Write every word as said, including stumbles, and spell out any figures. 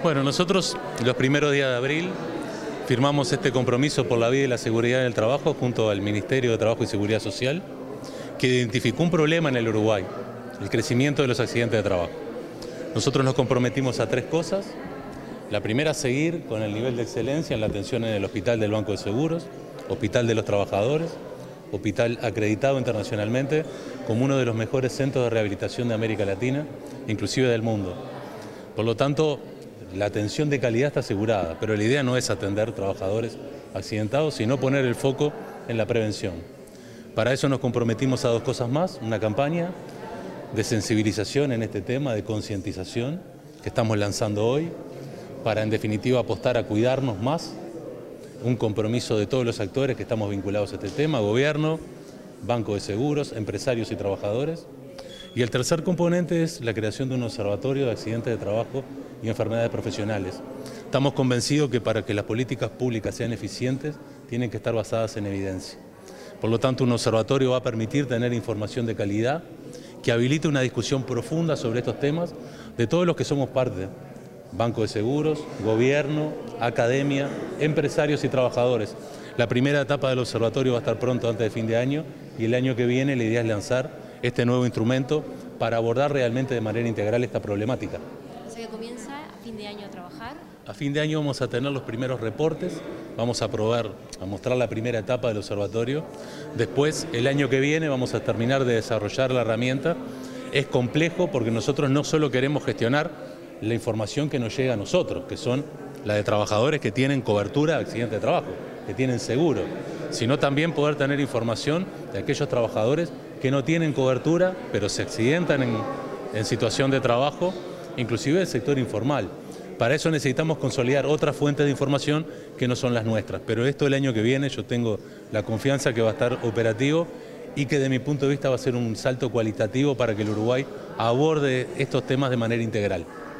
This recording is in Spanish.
Bueno, nosotros los primeros días de abril firmamos este compromiso por la vida y la seguridad en el trabajo junto al Ministerio de Trabajo y Seguridad Social, que identificó un problema en el Uruguay, el crecimiento de los accidentes de trabajo. Nosotros nos comprometimos a tres cosas. La primera, seguir con el nivel de excelencia en la atención en el Hospital del Banco de Seguros, Hospital de los Trabajadores, hospital acreditado internacionalmente como uno de los mejores centros de rehabilitación de América Latina, inclusive del mundo. Por lo tanto, la atención de calidad está asegurada, pero la idea no es atender trabajadores accidentados, sino poner el foco en la prevención. Para eso nos comprometimos a dos cosas más: una campaña de sensibilización en este tema, de concientización, que estamos lanzando hoy, para en definitiva apostar a cuidarnos más, un compromiso de todos los actores que estamos vinculados a este tema: gobierno, banco de seguros, empresarios y trabajadores. Y el tercer componente es la creación de un observatorio de accidentes de trabajo y enfermedades profesionales. Estamos convencidos que para que las políticas públicas sean eficientes, tienen que estar basadas en evidencia. Por lo tanto, un observatorio va a permitir tener información de calidad que habilite una discusión profunda sobre estos temas de todos los que somos parte: Banco de Seguros, gobierno, academia, empresarios y trabajadores. La primera etapa del observatorio va a estar pronto, antes de fin de año, y el año que viene la idea es lanzar este nuevo instrumento para abordar realmente de manera integral esta problemática. O sea que comienza a fin de año a trabajar. A fin de año vamos a tener los primeros reportes, vamos a probar, a mostrar la primera etapa del observatorio. Después, el año que viene, vamos a terminar de desarrollar la herramienta. Es complejo porque nosotros no solo queremos gestionar la información que nos llega a nosotros, que son la de trabajadores que tienen cobertura de accidente de trabajo, que tienen seguro, sino también poder tener información de aquellos trabajadores que no tienen cobertura, pero se accidentan en, en situación de trabajo, inclusive el sector informal. Para eso necesitamos consolidar otras fuentes de información que no son las nuestras, pero esto el año que viene yo tengo la confianza que va a estar operativo y que de mi punto de vista va a ser un salto cualitativo para que el Uruguay aborde estos temas de manera integral.